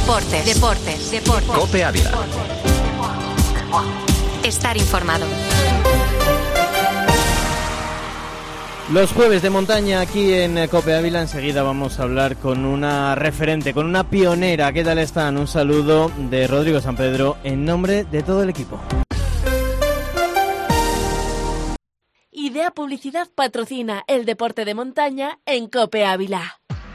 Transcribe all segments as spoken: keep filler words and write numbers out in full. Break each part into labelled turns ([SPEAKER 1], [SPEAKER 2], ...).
[SPEAKER 1] Deportes, deportes, deportes.
[SPEAKER 2] COPE Ávila.
[SPEAKER 1] Estar informado.
[SPEAKER 3] Los jueves de montaña aquí en COPE Ávila. Enseguida vamos a hablar con una referente, con una pionera. ¿Qué tal están? Un saludo de Rodrigo San Pedro en nombre de todo el equipo.
[SPEAKER 4] Idea Publicidad patrocina el deporte de montaña en COPE Ávila.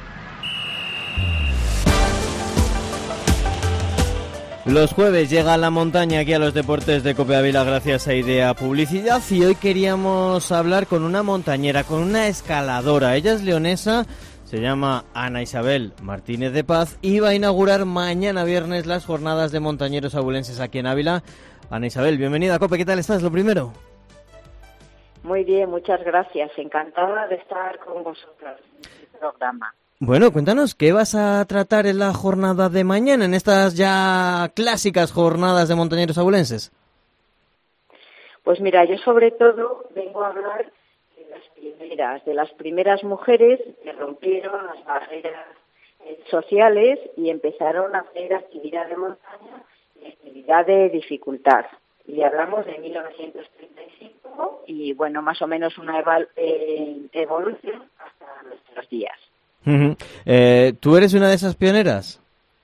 [SPEAKER 3] Los jueves llega la montaña aquí a los deportes de COPE Ávila gracias a Idea Publicidad, y hoy queríamos hablar con una montañera, con una escaladora. Ella es leonesa, se llama Ana Isabel Martínez de Paz y va a inaugurar mañana viernes las jornadas de montañeros abulenses aquí en Ávila. Ana Isabel, bienvenida a COPE, ¿qué tal estás? Lo primero.
[SPEAKER 5] Muy bien, muchas gracias. Encantada de estar con vosotros en este programa.
[SPEAKER 3] Bueno, cuéntanos, ¿qué vas a tratar en la jornada de mañana, en estas ya clásicas jornadas de montañeros abulenses?
[SPEAKER 5] Pues mira, yo sobre todo vengo a hablar de las primeras, de las primeras mujeres que rompieron las barreras sociales y empezaron a hacer actividad de montaña y actividad de dificultad. Y hablamos de mil novecientos treinta y cinco y, bueno, más o menos una eval- eh, evolución hasta nuestros días.
[SPEAKER 3] Uh-huh. Eh, ¿Tú eres una de esas pioneras?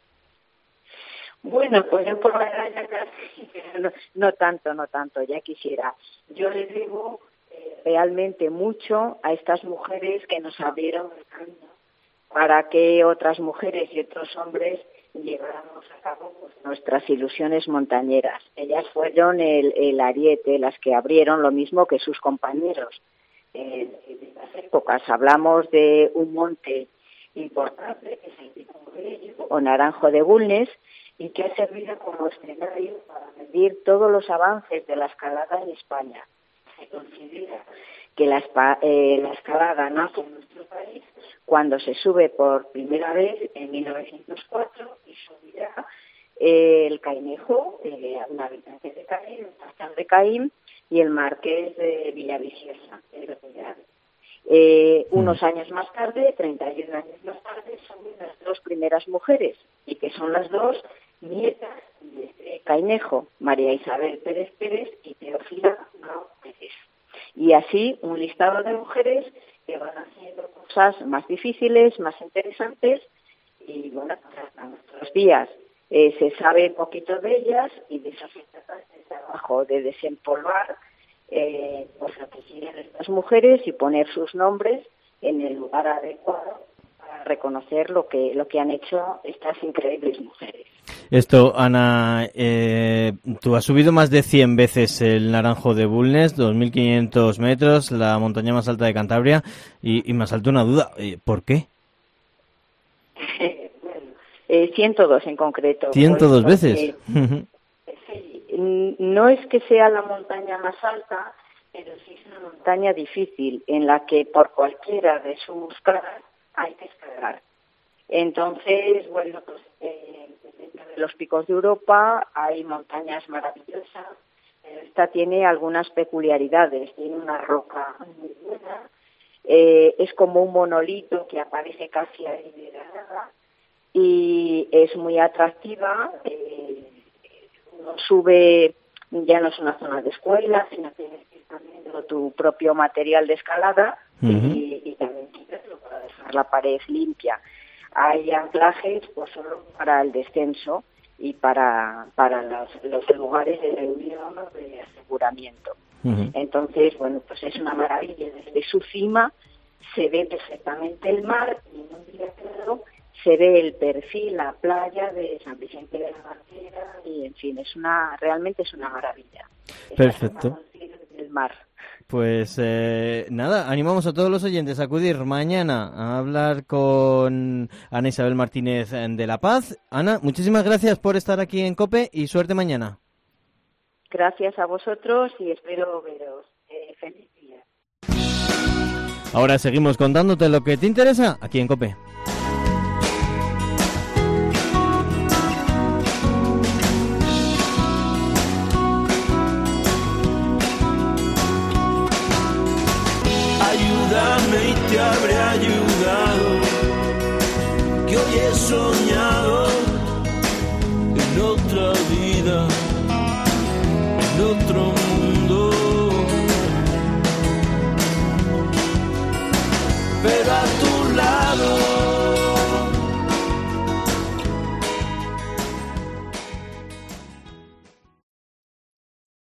[SPEAKER 5] Bueno, pues yo por la edad ya casi, pero no, no tanto, no tanto, ya quisiera. Yo le debo eh, realmente mucho a estas mujeres que nos abrieron el camino para que otras mujeres y otros hombres lleváramos a cabo pues, nuestras ilusiones montañeras. Ellas fueron el, el ariete, las que abrieron lo mismo que sus compañeros. Eh, de las épocas hablamos de un monte importante que es el Pico Bello o Naranjo de Bulnes y que ha servido como escenario para medir todos los avances de la escalada en España. Se considera que la, eh, la escalada nace en nuestro país cuando se sube por primera vez en mil novecientos cuatro y subirá eh, el Cainejo, eh, un habitante de Caín, el Pastor de Caín, y el marqués de Villaviciosa, el Real. Eh, unos años más tarde, treinta y un años más tarde, son las dos primeras mujeres, y que son las dos nietas de Cainejo, María Isabel Pérez Pérez y Teófila Gao Pérez. Y así un listado de mujeres que van haciendo cosas más difíciles, más interesantes, y bueno, hasta nuestros días eh, se sabe poquito de ellas, y de eso se trata este trabajo de desempolvar eh, pues lo que siguen estas mujeres y poner sus nombres en el lugar adecuado para reconocer lo que lo que han hecho estas increíbles mujeres.
[SPEAKER 3] Esto, Ana, eh, tú has subido más de cien veces el Naranjo de Bulnes, dos mil quinientos metros, la montaña más alta de Cantabria, y, y me asalta una duda, ¿por qué?
[SPEAKER 5] bueno, eh, ciento dos en concreto.
[SPEAKER 3] ¿ciento dos
[SPEAKER 5] pues,
[SPEAKER 3] veces?
[SPEAKER 5] Eh, sí, no es que sea la montaña más alta, pero sí es una montaña difícil, en la que por cualquiera de sus caras hay que escalar. Entonces, bueno, pues eh, dentro de los picos de Europa hay montañas maravillosas, pero esta tiene algunas peculiaridades. Tiene una roca muy buena, eh, es como un monolito que aparece casi ahí de la nada y es muy atractiva. Eh, uno sube, ya no es una zona de escuela, sino que tienes que ir poniendo tu propio material de escalada uh-huh. y, y también quitarlo para dejar la pared limpia. Hay anclajes pues solo para el descenso y para para los, los lugares de reunión o de aseguramiento. Uh-huh. Entonces, bueno, pues es una maravilla. Desde su cima se ve perfectamente el mar y en un día claro se ve el perfil, la playa de San Vicente de la Barquera y, en fin, es una realmente es una maravilla.
[SPEAKER 3] Perfecto.
[SPEAKER 5] El mar.
[SPEAKER 3] Pues eh, nada, animamos a todos los oyentes a acudir mañana a hablar con Ana Isabel Martínez de La Paz. Ana, muchísimas gracias por estar aquí en COPE y suerte mañana.
[SPEAKER 5] Gracias a vosotros y espero veros. Eh, feliz día.
[SPEAKER 3] Ahora seguimos contándote lo que te interesa aquí en COPE.
[SPEAKER 6] Ayúdame y te habré ayudado, que hoy he soñado
[SPEAKER 2] en otra vida, en otro mundo. Pero a tu